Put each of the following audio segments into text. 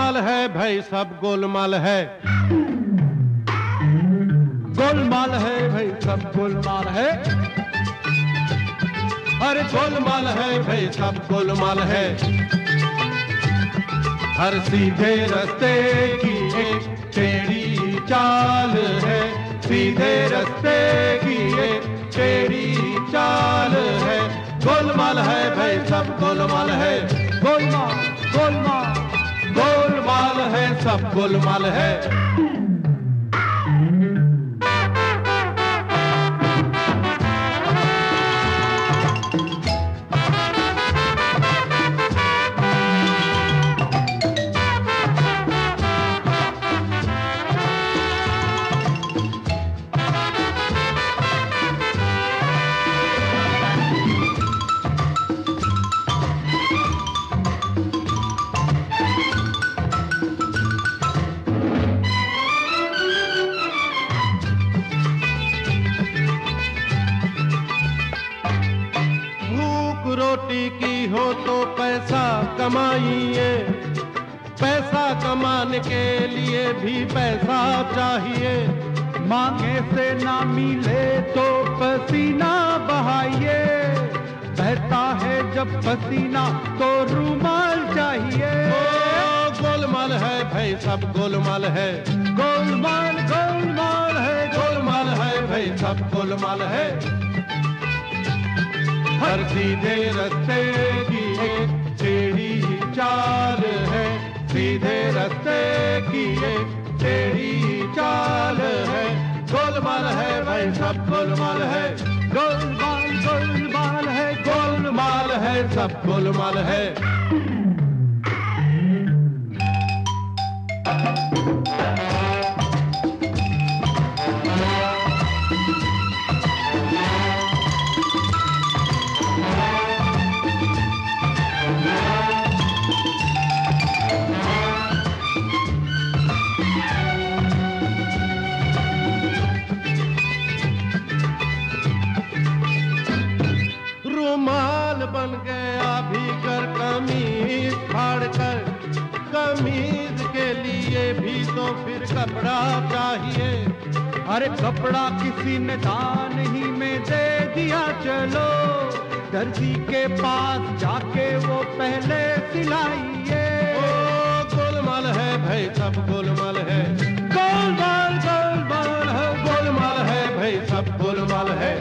गोलमाल है भाई सब गोलमाल है। गोलमाल है भाई सब गोलमाल है। अरे गोलमाल है भाई सब गोलमाल है। हर सीधे रास्ते की एक टेढ़ी चाल है, सीधे रास्ते की एक टेढ़ी चाल है। गोलमाल है भाई सब गोलमाल है। गोलमाल गोलमाल गोलमाल है सब गोलमाल है। रोटी की हो तो पैसा कमाइए, पैसा कमाने के लिए भी पैसा चाहिए। मांगे से ना मिले तो पसीना बहाइए, बहता है जब पसीना तो रूमाल चाहिए। गोलमाल है भाई सब गोलमाल है। गोलमाल गोलमाल है, गोलमाल है भाई सब गोलमाल है। हर सीधे रास्ते की एक टेढ़ी चाल है, सीधे रास्ते की एक टेढ़ी चाल है। गोलमाल है भाई सब गोलमाल है। गोलमाल गोलमाल है, गोलमाल है सब गोलमाल है। रुमाल बन गया भीतर कमीज फाड़ कर, कमीज के लिए भी तो फिर कपड़ा चाहिए। अरे कपड़ा किसी ने दान ही में दे दिया, चलो दर्जी के पास जाके वो पहले सिलाइए। गोलमाल है भाई सब गोलमाल है। गोलमाल गोलमाल है, गोलमाल है भाई सब गोलमाल है।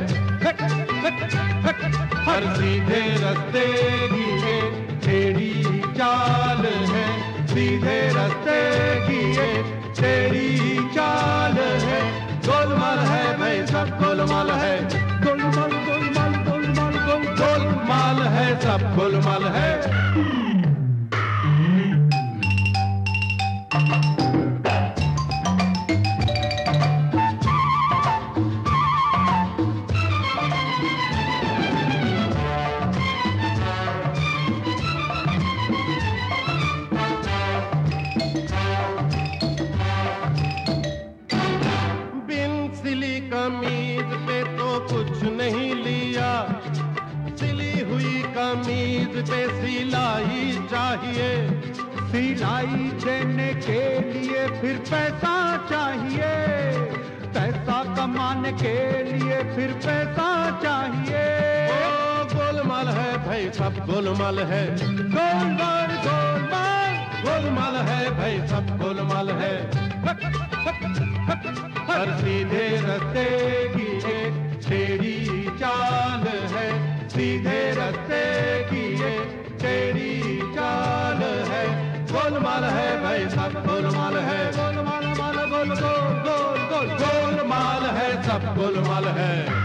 हर सीधे रास्ते की एक टेढ़ी चाल है, सीधे रास्ते की एक टेढ़ी चाल है। गोलमाल है भाई सब गोलमाल है। गोलमाल गोलमाल गोलमाल गोलमाल है सब गोलमाल है। कमीज पे तो कुछ नहीं लिया, सिली हुई कमीज पे सिलाई चाहिए। सिलाई देने के लिए फिर पैसा चाहिए, पैसा कमाने के लिए फिर पैसा चाहिए। गोलमाल है भाई सब गोलमाल है। गोलमाल गोलमाल गोलमाल है भाई सब गोलमाल है। हर सीधे रास्ते की एक टेढ़ी चाल है, सीधे रास्ते की एक टेढ़ी चाल है। गोलमाल है भाई सब गोलमाल है। गोलमाल गोल गोल गोल गोल गोलमाल है सब गोलमाल है।